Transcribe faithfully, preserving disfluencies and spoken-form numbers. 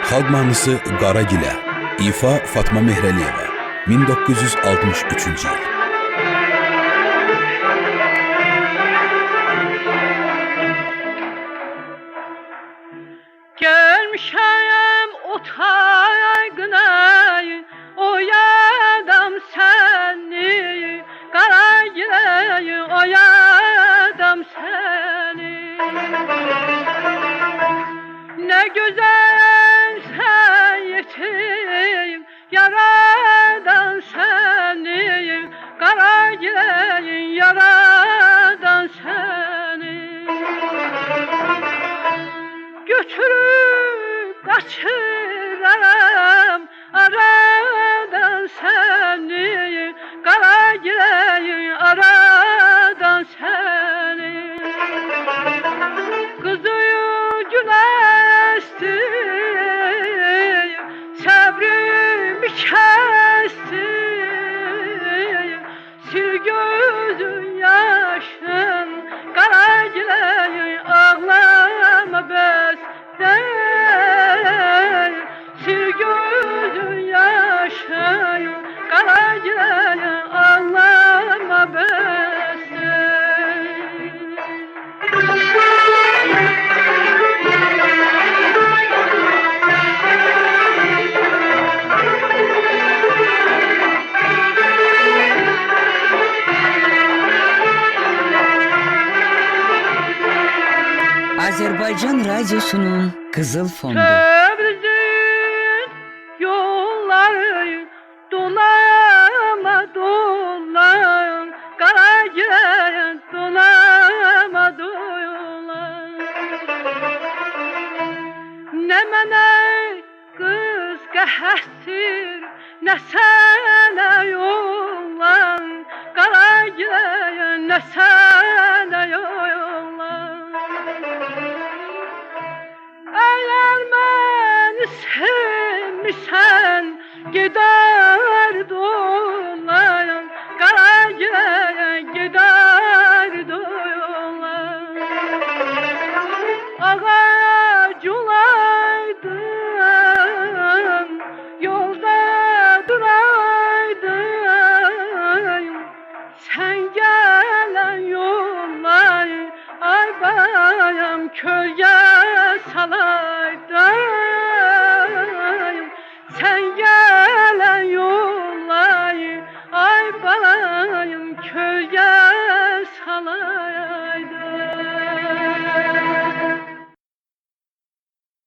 Xalq mahnısı Qaragilə, ifa Fatma Mehrəliyeva, min doqquz yüz altmış üçüncü yıl. Gelmişəm otay güney, oyadam seni, Qaragilə, oyadam seni. Ne güzelsen yetim, yaradan seni, Qaragilə, yaradan seni. Götürüp kaçıram aradan seni, Qaragilə, aradan seni. Kızıyı güləstim, səbrimi kəstim, sil gözün yaşın, Qaragilə, ağlama bəs değil. Sil gözün yaşın, Qaragilə, ağlama bəs değil. Azerbaycan Radyosu'nun Kızıl Fondu. Tebriz'in yolları dolama dolan, Qaragilə, dolama dolan. Ne mənə kız qəhəsir, ne sənə yollan, Qaragilə, ne sənə yollan. Eğer beni sevmişsen gider dolan, Qaragilə, gider dolan. Ağac olaydım, yolda duraydım, sen gelen yollar ay bayam kölge salaydım.